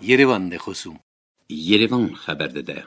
Yerevan de خصوم Yerevan خبر داده.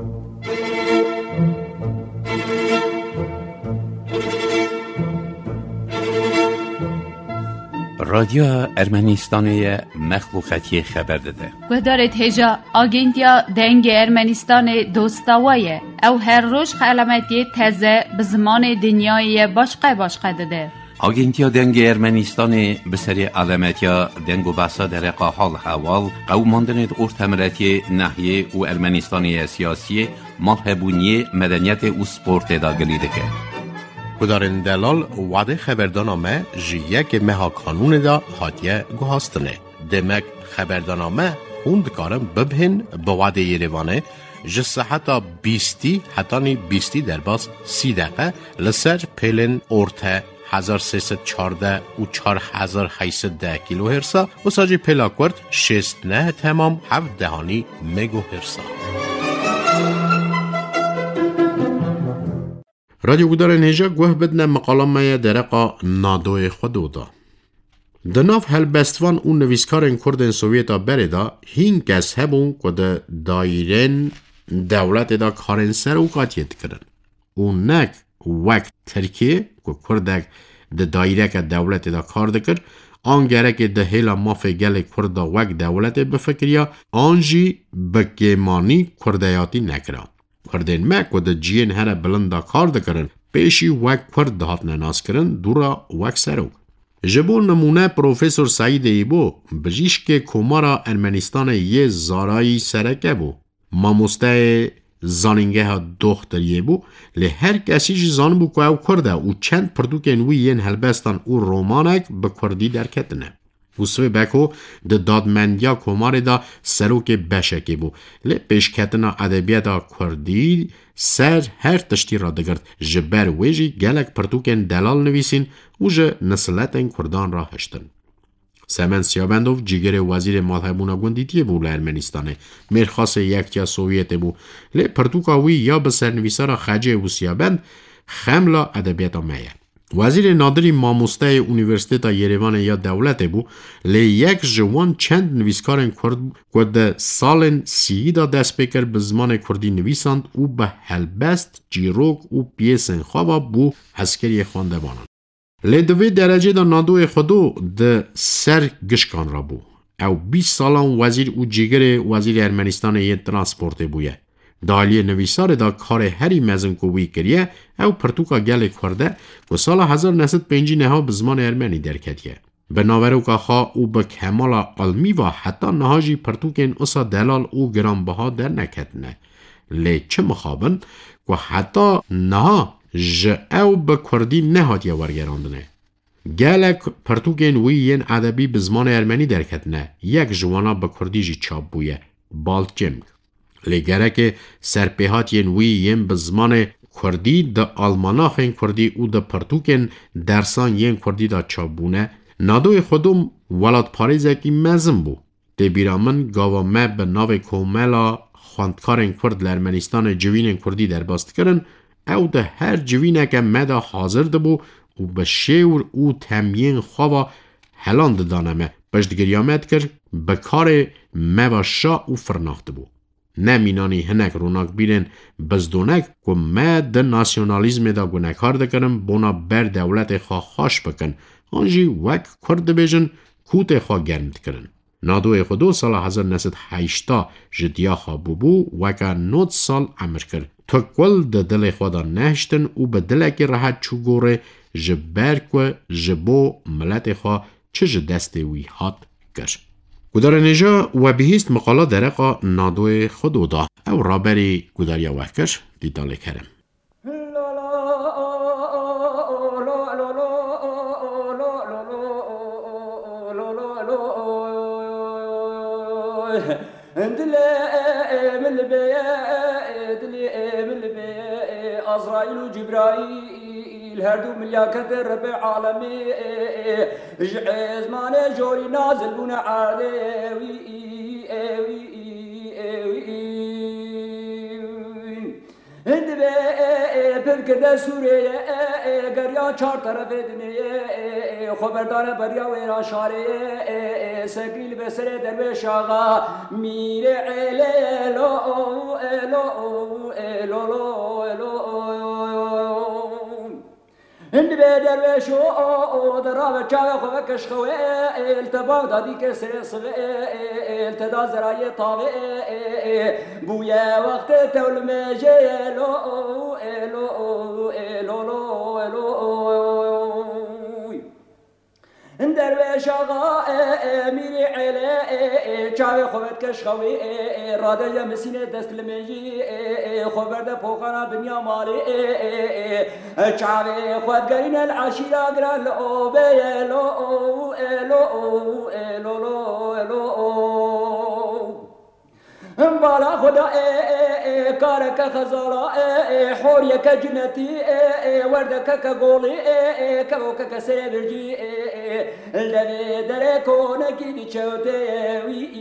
رادیو ارمنستان مخلوقاتی خبر داده. و دارد هجا آگنتیا دنگ ارمنستان دوستاویه او هر روز خلمتی تازه به زمان دنیای باشقه داده. آگنتیا دنگ ارمنستان به سری علامتیا دنگ و بحثا در حال حوال قوماندن ارتمرتی نحیه و ارمنستانی سیاسی مالهبونی مدنیت و سپورت داگلیده که کدارن دلال وعده خبردانامه جیه که مها کانون دا حاتیه گوهاستنه. دمک خبردانامه خوند کارم ببهن با وعده یریوانه جسه حتی 20 در باز 30 دقیقه لسر پیلن ارته 1314 و 4810 کیلو هرسا و ساجی پیلاکورد 69 تمام 7 دهانی مگو هرسا. رادیو گودار نیجا گوه بدن مقالامه درقا نادوی خودو دا. دناف هلبستوان اون نویسکارن کردن سوویتا بردا هین کس هبون که ده دایرین دولت دا کارن سر و قاتیت کرن. اون نک وقت ترکیه که کردک ده دایره که دولت دا کار دکر آنگره که ده هیلا مافه گل کرد وقت دولت بفکریا آنجی بکیمانی کردیاتی نکران. کردن مک و ده جین هر بلندا کار دکرن پیشی وقت کرد دهات نناس کرن دورا وقت سرو. جبو نمونه پروفیسور سعید ایبو بجیش که کمارا ارمنستان یه زارایی سرکه بو. ماموسته زانینگه ها دختر ایبو لی هر کسیش زان بو که او کرده و چند پردوکن وی ین هلبستان او رومانک به کردی درکتنه. و سوی بکو ده دادمندیا کمار دا سروک بشکی بو لی پیشکتنا ادبیاتا کردی سر هر تشتی را دگرد جبر ویجی گلک پرتوکن دلال نویسین و جه نسلتن کردان را هشتن. سمن سیابندوف جیگر وزیر مالهبونا گوندیتی بو لارمنستانه مرخاص یکتیا سوویت بو لی پرتوکاوی یا به سرنویسارا خجه و سیابند خملا ادبیاتا میه. وزیر نادری ماموسته اونیورسیتا یریوان یا دولت بو لی یک جوان چند نویسکارن کرد که ده سالن 30 دست بکر به زمان کردی نویسند و به هلبست جیروک و پیسن خوابا بو عسکری خونده بانند. لی دوی درجه دا نادوی خودو ده سر گشکان را بو. او 20 سالان وزیر و جیگر وزیر ارمنستان یه ترانسپورت بویه. دالی نویسار دا کار هری مزن کوی کریه او پرتوکا گل کرده و سال 1905 نها به زمان ارمنی درکتیه. به ناوروکا خواه او به کمال علمی و حتی نهاجی پرتوکن اصا دلال او گرانبها در نکتنه. لی چه مخابن که حتی نها او به کردی نهاتیه ورگراندنه. گلک پرتوکن وی ین ادبی به زمان ارمنی درکتنه. یک جوانا به کردی جی چاب بویه. بالچنگ. لگره که سرپیهات ین وی ین به زمان کردی ده آلماناخ ین کردی او ده پرتوکن درسان ین کردی ده چابونه نادوی خودم ولاد پاریزه که مزم بو. ده بیرامن گاوامه به ناو کوملا خواندکارن کرد لرمنستان جوین کردی در باست کرن او ده هر جوینه که مده حاضر ده بو و به شور او تمین خواه هلاند دانمه بشتگریامت کرد به کار مواشا و فرناخته بو. نمینانی هنک روناک بیرن بزدونک که ما ده ناسیونالیزم دا گناکار دکرم بونا بر دولت خواه خاش بکن آنجی وک کرد بیجن کوت خواه گرمت کرن. نادوی خودو سال 1980 جدیا خواه بو وکا 9 سال عمر کرد. تو کل ده دل خواه دا نهشتن و به دلک راحت چو گوره جبر که جبو ملت خواه چه دسته وی هات کرد. گودار نیجا و بهیست مقاله درقا نادوی خودو دا او رابری گوداریا وکش دیداله کرم. أزرائيل وجبرائيل هردو ملياكة رب العالمي زمان جوري نازل بنا عادي هند به پرکرده سوریه گریا چار طرف دنیه خبردار بریا و ایران شاره سکیل به سر درویش آقا میره لو هند به درویش و دراب چاوه خواه کشخوه التباق دادی که سر صغه التدا زرای طاوه بویا وقت تول میجه درویش آقا میری علی چاوی خوبت کشخوی راده یا مسینه دست لمیجی خوبرده پوخانا بنیا مالی چاوی خود گرین العشیره گران لو بی لو بالا خدا کارک خزالا حوریک جنتی وردک کگولی کبوک سر برجی لبی در کونکی دی چوته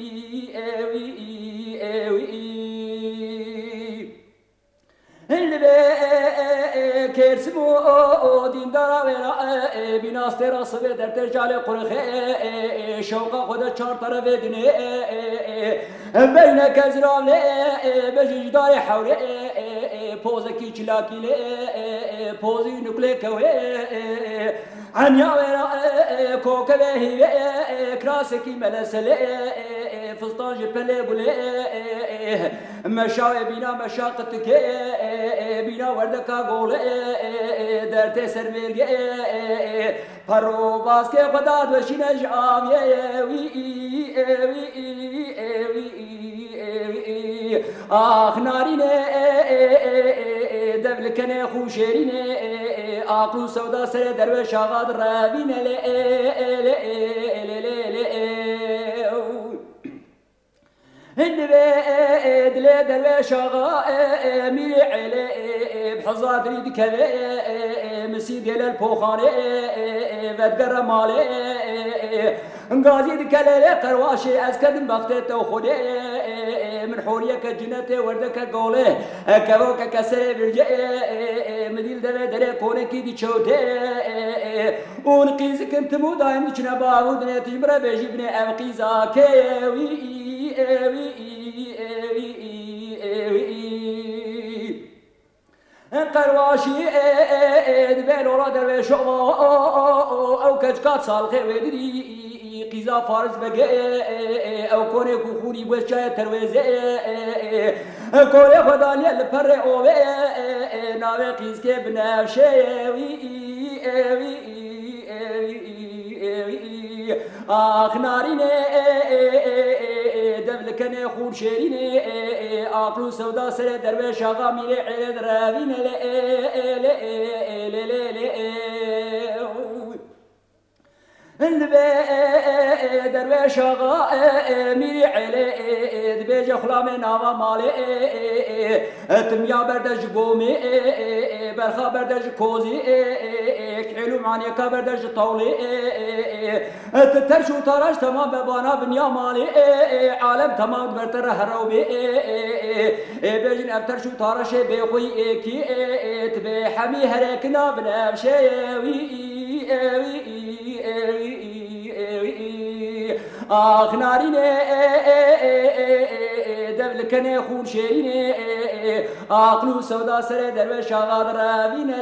لبی کرسمو دیندارا ویرا بیناسته راسبه در ترجال قرخه شوقا خدا چار طرف دنه بین کزرام بجدار حوله پوزکی چلاکی پوزی نکله کوه عنیا ویرا کوکبه هیوه کراسکی ملسله فستان جپله بله مشاوه بینا مشاقت که بینا وردکا گوله در تسر مرگه پرو باز که خدا دوشینش آمیه آخ نارینه دبل کنه خوشرینه آقلو سودا سر درویش آقاد روینه هند دل درویش آقا میری علی بحضات رید کبه مسید گل الپوخانه ودگر ماله غازي دكالة قرواشي أسكدم بختة وخده من حورية كجنة وردك قوله كبوك كسر برجع مديل دبا دري كونه كي تشوته ونقيز كنت مو دايم تشنا باود نتجمر بجيبني أبقيزا كوي قرواشي دبل ورا درويش او كجكات صالخي ودري قيزا فارس بقى او كوني كخوري بوشاي ترويزه كوني خدالي البر او ناوي قيز كي بنفشي آخ نارینه دبل کنه خون شیرینه آقلو سودا سر درویش آقا میره عید روینه درویش آقا میری عید بیج خلام ناوا ماله تمیا بردش گومی برخا بردش کوزی کعلو معنی کا بردش طولی ترشو تراش تمام ببانا بنیا مالی عالم تمام برتر هروبی بیجن افترشو تراش بخوی کی تبی حمی هرکنا بنفشی آخ نارینه دبل کنه خون شیرینه آقلو سودا سر درویش آقا روینه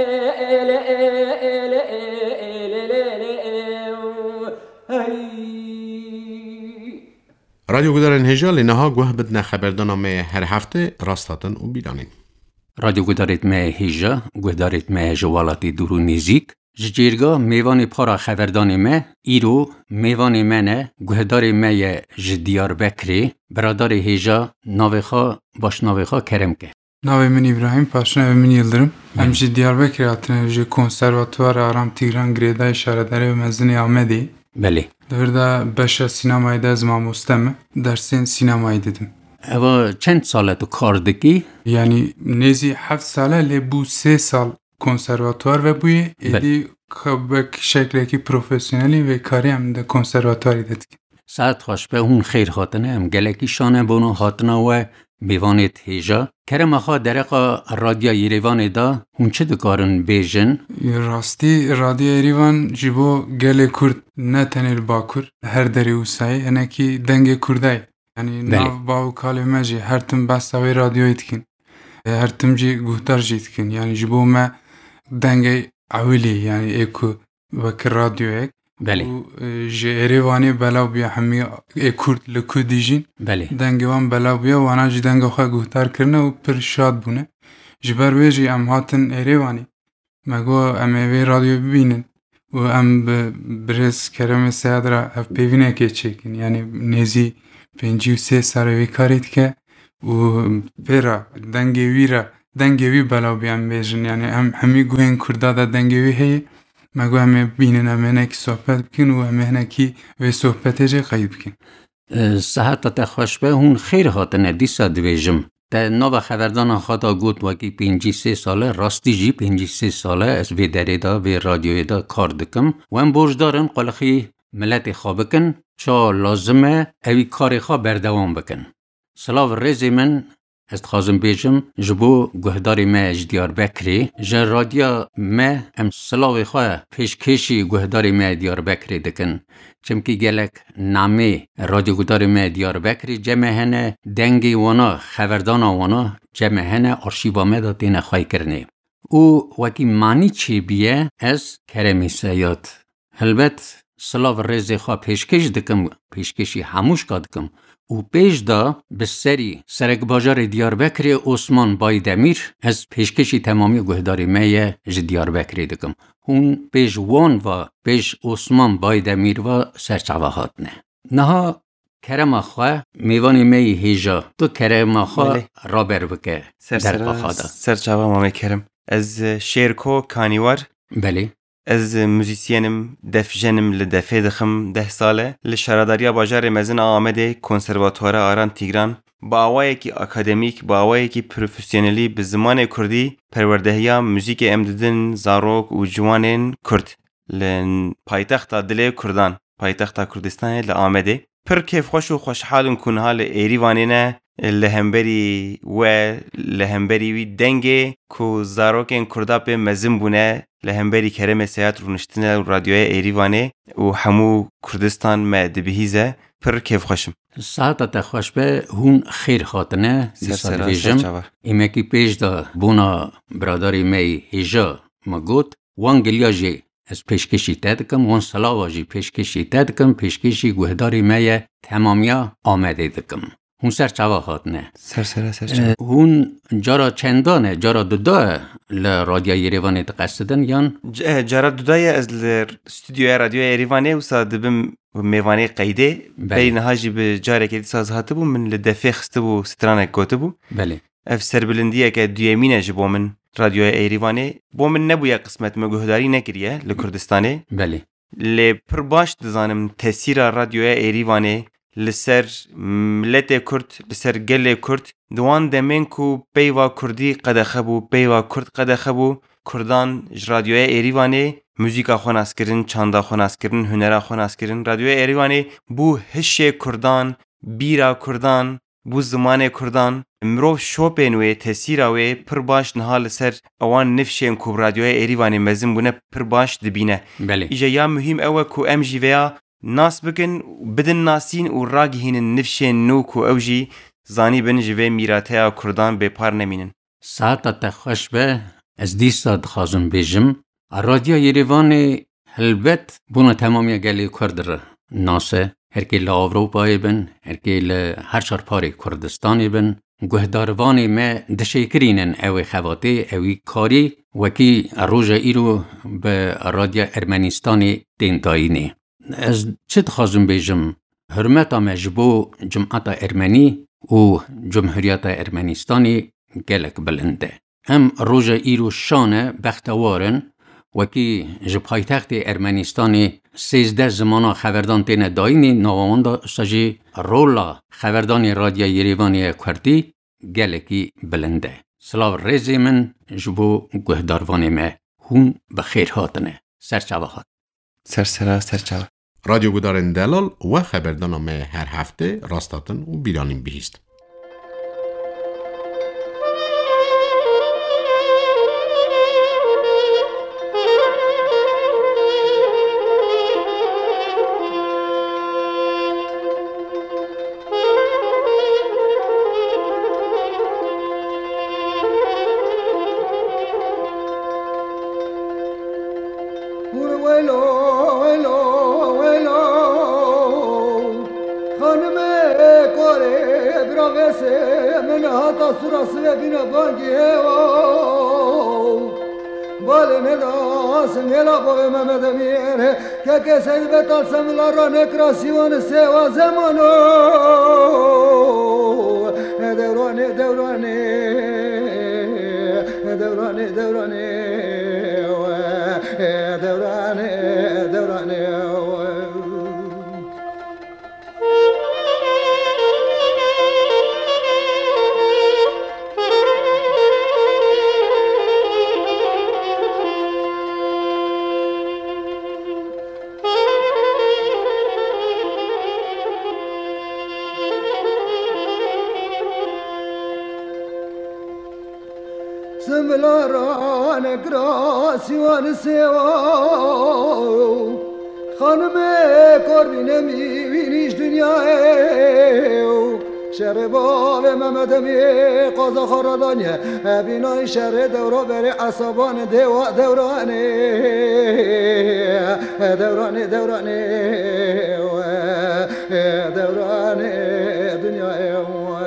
رادیو گدارن هجا لنها گوه بدنا خبردنامه هر هفته راستاتن و بیدانین. رادیو گدارت مه هجا گدارت مه جوالاتی دورو نیزیک جیرگا میوان پارا خبردان مه ایرو میوان منه گهدار مه جدیار بکری برادر هجا ناوخا باش ناوخا کرم که ناوی من ابراهیم پاشنه من یلدرم همجی دیاربکر هاتنه جی کنسرواتوار آرام تیگران گریدای شاردره و مزنی آمدی بله دورده بشه سینمایی ده از ماموستمه درسین سینمایی دیدم اوا چند ساله تو کار دکی؟ یعنی نیزی 7 ساله لبو 3 سال کنسرواتوار و بوی ایدی به شکلی که پروفسیونلی و کاری هم ده کنسرواتواری دیدم ساعت خوش به اون خیر خاطنه هم گلکی شانه بونو خاطنه و میوانت هیجا کرم آخا درقا رادیا یریوان دا هون چه دکارن بیجن؟ راستی رادیو ایریوان جیبو گل کرد نه تنیل باکر هر دری وسای انکی دنگ کردای یعنی ناو باو کلمه جی هر تم بستوی رادیو ایتکن هر تم جی گوهتر جیتکن یعنی جیبو ما دنگ اولی یعنی اکو وک رادیو ایک بله و جی ایریوانی بلاو بیا همی کرد لکو دیجین بله دنگوان بلاو بیا وانا جی دنگ خواه گوهتر کرنه و پر شاد بونه جبر ویجی ام هاتن ایریوانی مگو ام اوی رادیو ببینن و ام برس کرم سیاد را اف پیوینه که چکن یعنی نیزی 53 ساروی کارید که و پیرا دنگوی بلاو بیان بیجن یعنی همی گوین کرده دا دنگوی هی مگو همه بینن همه نکی صحبت بکن و همه نکی و صحبت جه قید بکن صحت تا خوشبه هون خیر هاتنه دیسا دویجم در نو خبردان خدا گوت وکی 53 ساله راستی جی 53 ساله از وی دری دا وی رادیوی دا کار دکم و هم برج دارن قلقی ملت خواه بکن چا لازمه اوی کار خواه بردوام بکن سلاو ریزی من است خازم بیجم جبو گهداری ما دیار بکری جا رادیا ما ام سلاوی خواه پیشکشی گهداری ما دیار بکری دکن چمکی گلک نامی رادیو گهداری ما دیار بکری جمع هنه دنگی وانا خبردان وانا جمع هنه آرشیوا ما دا دین خواهی کرنه او وکی معنی چی بیه از کرمی سیاد البت سلاو ریزی خواه پیشکش دکم پیشکشی هموش که دکم و پیش دا به سرک باجار دیاربکر عثمان بایدمیر از پیشکشی تمامی گهداری میه دیاربکری دکم اون پیش وان و پیش عثمان بایدمیر و سرچوهات نه کرم خواه میوانی می هیجا تو کرم خواه را بر بکه در قخادا سرچوه مامی کرم از شیرکو کانیوار بله از موزیسینم دفجنم لدفه دخم 10 ساله لشراداریا باجار مزن آمده کنسرواتوار آران تیگران با آوایی که اکادمیک با آوایی که پروفیسیونلی به زمان کردی پروردهیا موزیک امددن زاروک و جوانین کرد لن پایتخت دل کردان پایتخت کردستان لآمده پر کیف خوش و خوشحال کنها لایریوانینه لهمبری و لهمبری وی دنگه کو زاروکن کردا به مزن بونه لهمبری کرم سیات رونشتنه رادیوی ایریوانه و همو کردستان ما دبیهیزه پر کیف خوشم ساعت تا خوش به هون خیر خاطنه دیسا دویجم ایمه کی پیش دا بونا براداری می هیجا مگوت وان گلیاجی از پیشکشی تدکم وان سلاواجی پیشکشی تدکم پیشکشی گوهداری می تمامیا آمده دکم هون سر چواهات نه سر هون جارا چندانه جارا دوداه لرادیو ایریوانه تقصدن یان جارا دوداه از استودیو رادیو ایریوانه و صادبم میوانه قیده بین هاجی به جاره که ساز هاته بو من لدفه خسته بو سترانه گوته بو بله اف سربلندیه که دویمینه جبو من رادیو ایریوانه بو من نبویا قسمت مگوهداری نکریه لکردستانه بله لی پر باش دزانم تاثیر رادیو ایریوانه لسر ملت کرد لسر گل کرد دوان دمین کو پیوا کردی قد خبو پیوا کرد قد خبو کردان رادیو ایریوانه موزیکا خوناس کردن چاندا خوناس کردن هنرا خوناس کردن رادیو ایریوانه بو هش کردان بیرا کردان بو زمان کردان مرو شوپن و تاثیراوی پر باش نهال سر اوان نفشین کو رادیو ایریوانه مزن بونه پر باش دبینه بله ایجا یا مهم اوه کو ام جی ویا ناس بکن بدن ناسین و راگهین نفشین نو کو اوجی زانی بن جوه میراته کردان به پار نمینن ساعت تا خوش به از دیسا دخوازم بیجم رادیو ایریوان البت بونا تمامی گلی کرد ناسه هرکی لآوروپای بن هرکی لهر شرپاری کردستانی بن گهداروانی ما دشکرینن اوی خواته اوی کاری وکی روژا ایرو به رادیو ارمنیستانی دینتاینی از چه دخوازم بیجم حرمت مجبو جمعات ارمنی و جمهوریت ارمنیستانی گلک بلنده هم روژا ایرو شانه بختوارن وکی جبهای تخت ارمنیستانی 13 زمانا خبردان تینه داینی نوانده سجی رولا خبردان رادیو ایریوانی کردی گلکی بلنده سلاو ریزی من جبو گهداروانی ما هون بخیر هاتنه سرچوهات سرچوه رادیو گودارن دلال و خبردان ما هر هفته راستاتن و بیرانیم بیست surası ve bine bangi Bale ne dasın ela boy Mehmet Emir Keke seydi betal semlara nekrasivanı seva zamanı Devrane devrane Devrane devrane Devrane devrane Semlara negrasivan seva Hanıme korbine mi viniş dünyaya Şereba ve Mehmet'emi qaza xaradanya Binay şerre devra beri asaban deva devrane Devrane devrane Devrane dünyaya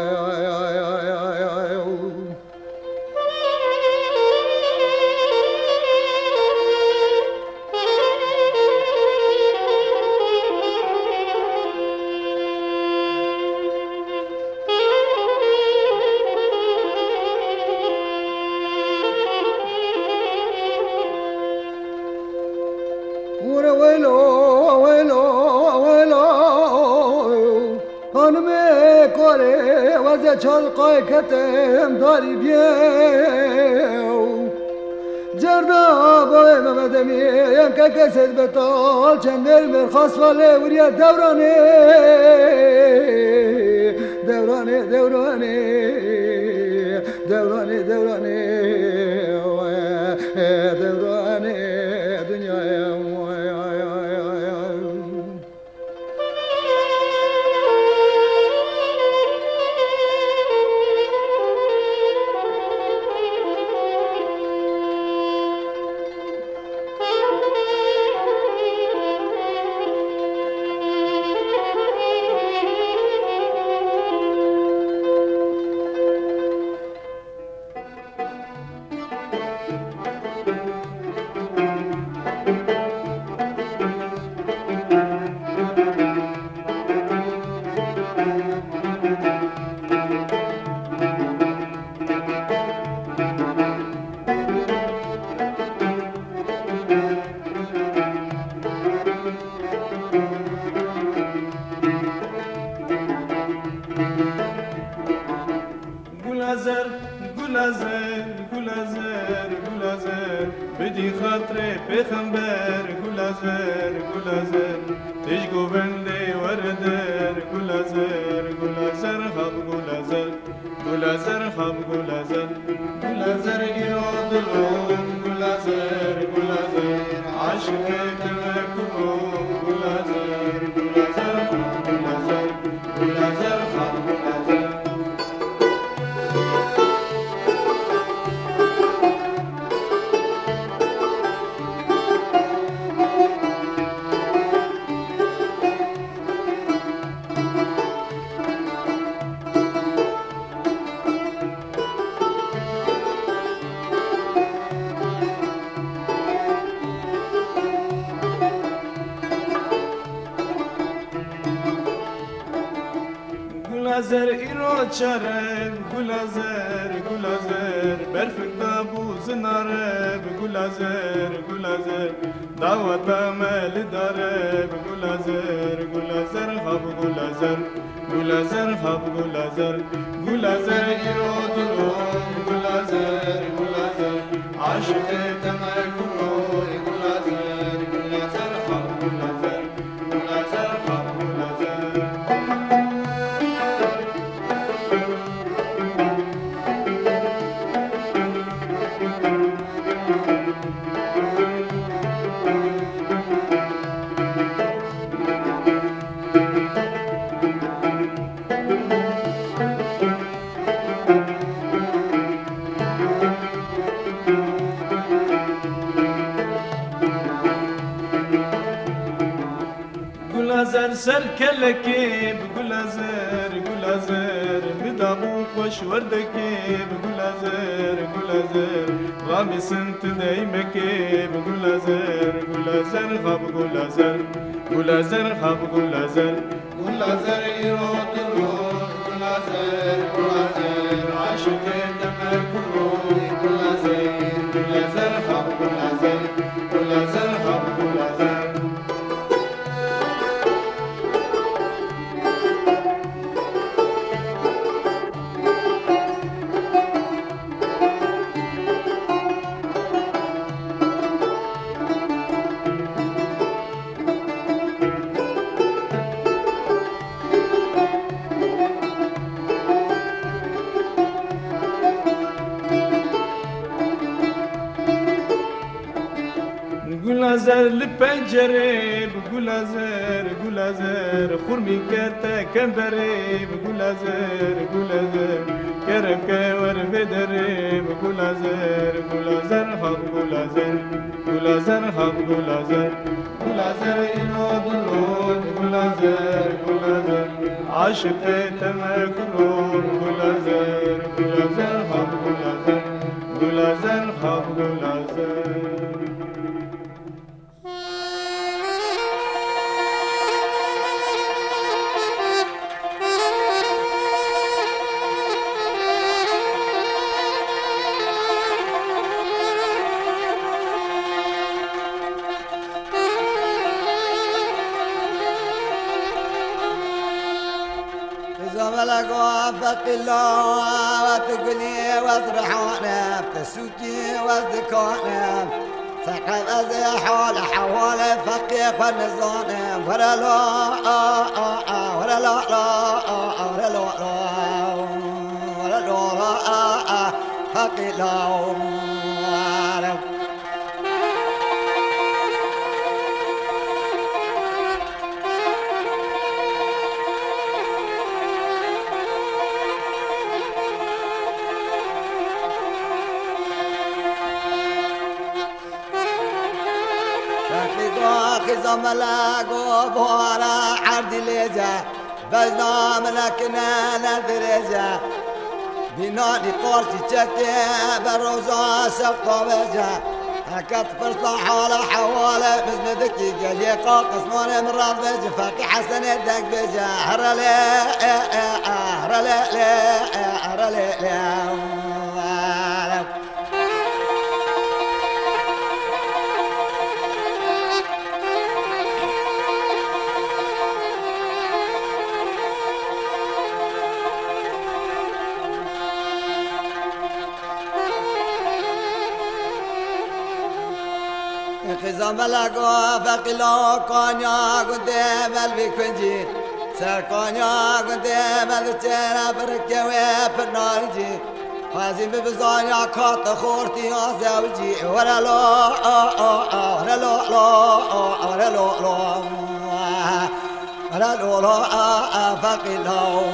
وزه چالقای کتم داری بیاو جرنا بای ممدمی یم که کسید بتال چند مر خاص ولی وریا دورانه دورانه دورانه دورانه دورانه دورانه دنیای بدي خاطري بخنبر گلازر گلازر تش گوبنده وردر گلازر گلازر خب گلازر گلازر خب گلازر گلازر ایراد لون گلازر گلازر عاشق تمکو گلازر گلازر خب گلازر گلازر خب گلازر گلازر ایراد شرب گلازر گلازر برفک دابو زناره گلازر گلازر دعوت عمل داره گلازر گلازر خب گلازر گلازر خب گلازر گلازر ایراد لون گلازر گلازر عاشق تمکن گلازر گلازر خب گلازر گلازر خب گلازر گلازر سر کلکی بگلازر گلازر بدابو خوش وردکی بگلازر گلازر غامی سنت دیمکی بگلازر گلازر خواب گلازر گلازر خواب گلازر گلازر ایراد رو گلازر گلازر عاشق تمکرو گلازر گلازر خواب گلازر گلازر خواب گلازر گلازر لپنجره بگلازر گلازر خورمی کتا کمبره بگلازر گلازر کرم که ور بدره بگلازر گلازر خواب گلازر گلازر خواب گلازر گلازر اینو دلون گلازر گلازر عاشق تمکرون گلازر گلازر خواب گلازر گلازر خواب گلازر زملك وافق الله وتقني واصرحونا بتسوكي واصدقائنا سقف أزيحول حوال فقي فالنزون ولا لا ولا لا ولا لا ولا لا فقي لا زملاك وبورا عرض ليجا بزنام لكنا ندرجا بنادي قولتي تشكي بروزا سبقا بجا هكت فرصة حول حوالي بزن دقيقة ليقا قسموني من راض بجا فاكي حسن الدق بجا هرلي هرلي هرلي خزام لقوا فقلا كانيا قدام البكنجي سر كانيا قدام التيرا بركوي برنارجي خازم بزانيا كات خورتي زوجي ولا لا ولا لا ولا لا ولا لا فقلا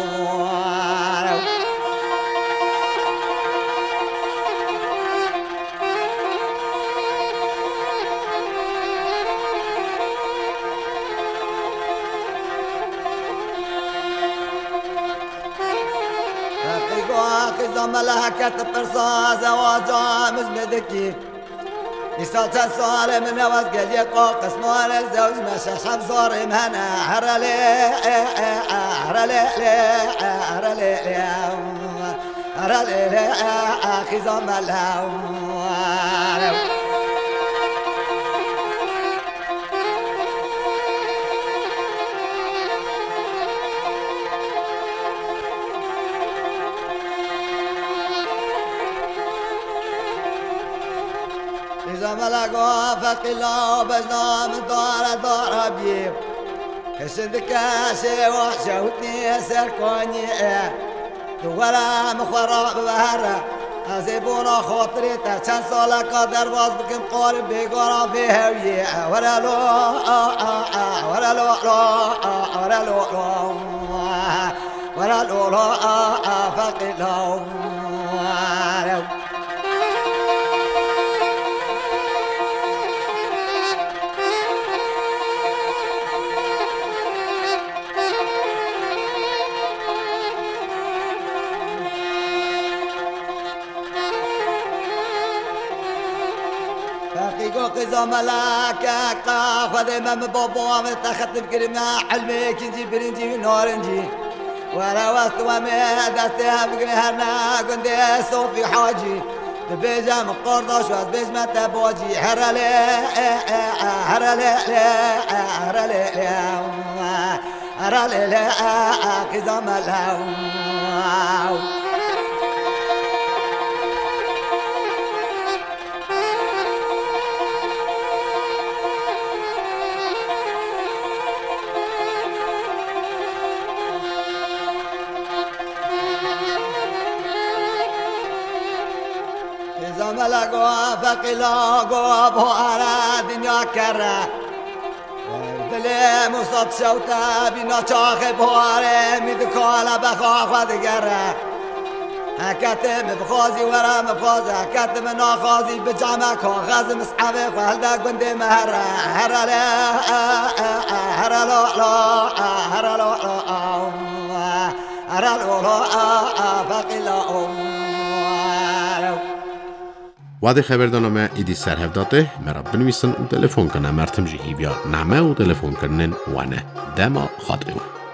زملها كتب فرصة زواجها مزمدكي يسال تسال من وزقل يقوق قسمان الزوج مشاش حفظار مهنا هرلي هرلي هرلي هرلي أخي زملها زملك وافق الله بزنام دار بيب كسدك شوتني سركوني دولا مخرب بهرة أزيبونا خاطري تشان سالك درواز بكم قارب بيقارا في هوية ولا لا ولا لا ولا لا ولا لا فقي الله إذا ملاك خذ من بابا متخذ بكرمة حلمي كنجي برنجي ونارنجي ولا وقت وما دستها بقرهنا كنت صوفي حاجي بيجا من قرداش واز بيج ما تبوجي هرالي هرالي هرالي هرالي كذا ملاو ملقوا فقلاقوا بوارا دنيا كرة بلي مصد شوتا بنا چاخ بوارا مدكالا بخاخ ودقرة هكتم بخازي ورا مبخازي هكتم ناخازي بجامع كاغاز مسحبي فهلدا قند مهرة هرالي هرالو هرالو هرالو فقلاقوا وعده خبردانامه ایدی سرهفداته مرا بنویسن و تلفن کنه مرتم جیهی بیا نامه و تلفن کنن وانه دما خاطره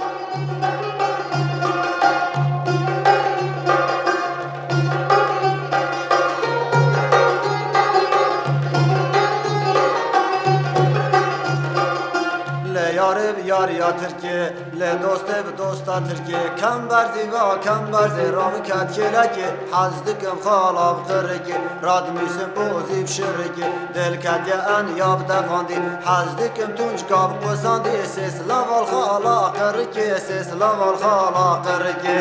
یاریا ترکیه لدوست به دوستا ترکیه کم برزی و کم برزی رام کت کلکی حزدکم خالاب قرکی راد میسم بوزی بشرکی دل کت ان یاب دقاندی حزدکم تونج کاب قساندی سیس لوال خالا قرکی سیس لوال خالا قرکی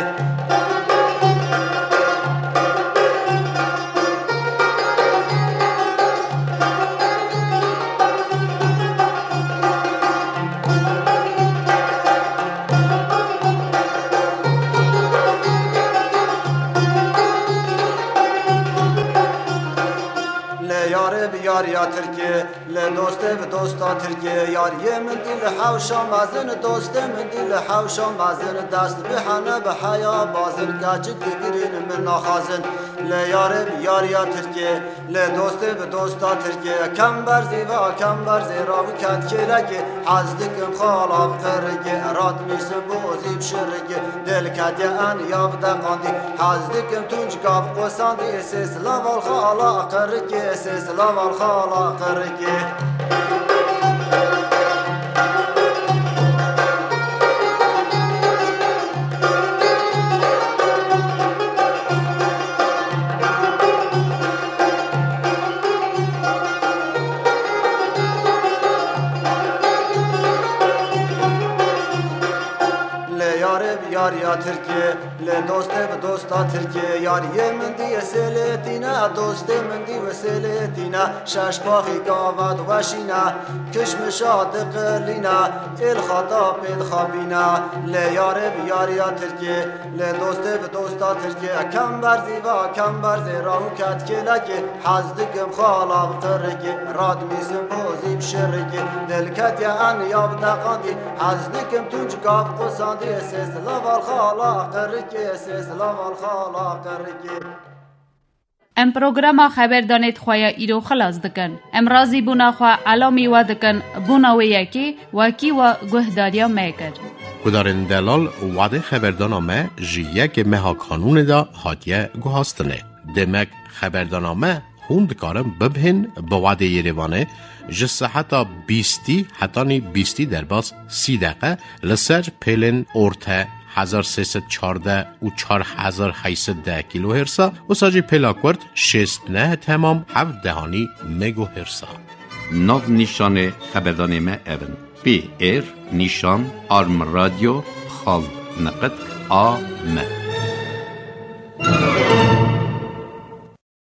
یاریا ترکیه لدوست به دوستا ترکیه یاریه من دیل حوشا مازن دوست من دیل حوشا مازن دست به حنا به حیا بازن گاچ دیگرین من ناخازن یاریا ترکیه لدوست به دوستا ترکیه کم برزی و کم برزی راو کت کلکی حزدکم خالاب قرکی رات میسم بوزی بشرکی دل کت ان یاب دقاندی حزدکم تونج گاب قساندی سیس لوال خالا قرکی سیس لوال خالا قرکی یاریا ترکیه لدوست به دوستا ترکیه یاریه من دی سلتینا دوست من دی وسلتینا شش باقی گاواد وشینا کشمشات قلینا الخطا پید خابینا یاریا ترکیه لدوست به دوستا ترکیه کم برزی و کم برزی راو کت کلکی حزدکم خالاب قرکی راد میسم بوزی بشرکی دل کت ان یاب دقاندی حزدکم تونج گاب قساندی سیس لوال خالا قرکی سیس لوال خالا قرکی ام پروگراما خبردانیت خواه ایرو خلاص دکن. ام رازی بونا خواه علامی و دکن بونا و یکی وکی و گهداریا میکر. کدارن دلال وعده خبردانامه جیه که مها کانون دا حادیه گوهاستنه. دمک خبردانامه هون دکارم ببهن با وعده یریوانه جسه حتی 20 در باز 30 دقیقه لسر پیلن ارته 1314 و 4810 کیلو هرسا و ساجی پلاکورد 69 تمام 7 دهانی مگو هرسا. ناو نیشان خبردانامه اون پی ایر نیشان آرم رادیو خال نقد آم